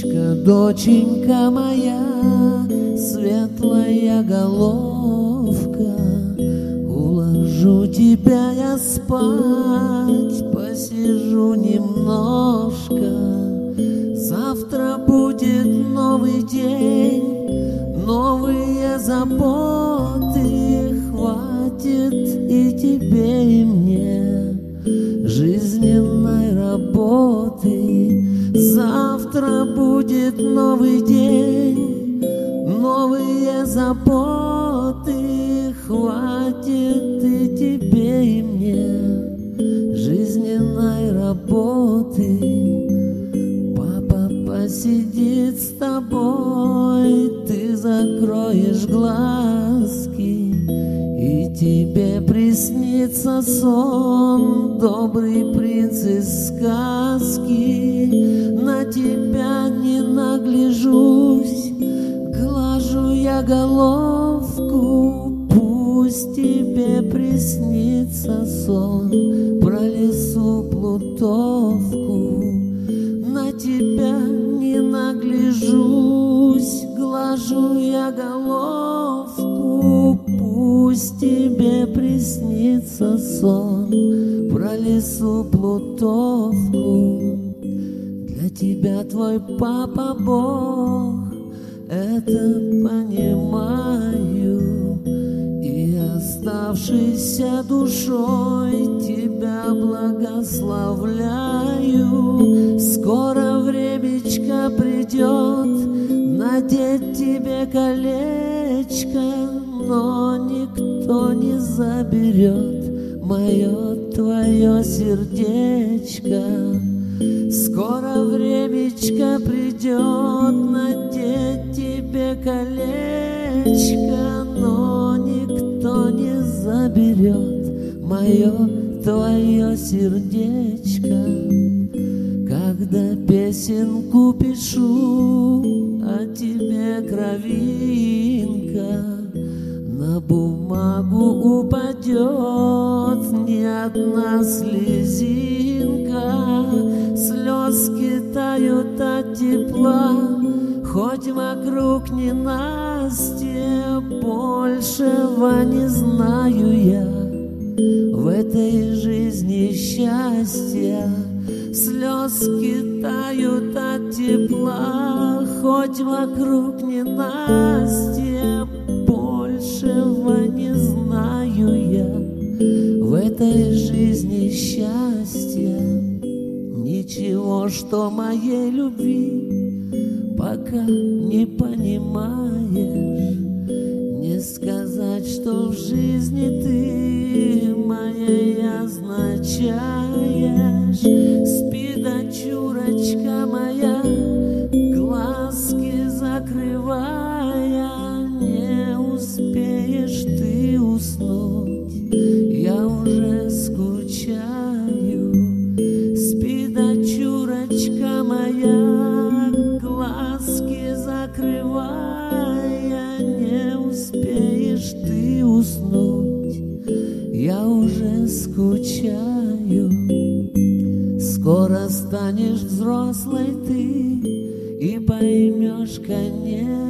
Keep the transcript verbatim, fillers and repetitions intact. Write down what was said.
Доченька, доченька моя, светлая головка, уложу тебя я спать, посижу немножко. Завтра будет новый день, новые заботы, хватит и тебе, и мне жизненной работы. Завтра будет новый день, новые заботы, хватит и тебе, и мне жизненной работы. Папа посидит с тобой, ты закроешь глазки, и тебе приснится сон, добрый принц из сказки. На тебя не нагляжусь, глажу я головку, пусть тебе приснится сон про лесу плутовку. На тебя не нагляжусь, глажу я головку, пусть тебе приснится сон про лесу плутовку. Для тебя твой папа Бог, это понимаю, и оставшейся душой тебя благословляю. Скоро времечко придет надеть тебе колечко, но никто не заберет мое твое сердечко. Скоро времечко придет надеть тебе колечко, но никто не заберет мое твое сердечко. Когда песенку пишу о тебе, кровинка, на бумагу упадет не одна слезинка. Слезки тают от тепла, хоть вокруг ненастье, большего не знаю я в этой жизни счастья. Слезки тают от тепла, хоть вокруг ненастье, большего не знаю я в этой жизни счастья. Ничего, что моей любви пока не понимаешь, не сказать, что в жизни ты моей означаешь. Спи, дочурочка моя, глазки закрывая, не успеешь ты уснуть, я уже скучаю. Спи, дочурочка моя, глазки закрывая, не успеешь ты уснуть, я уже скучаю. Скоро станешь взрослой ты и поймешь, конечно,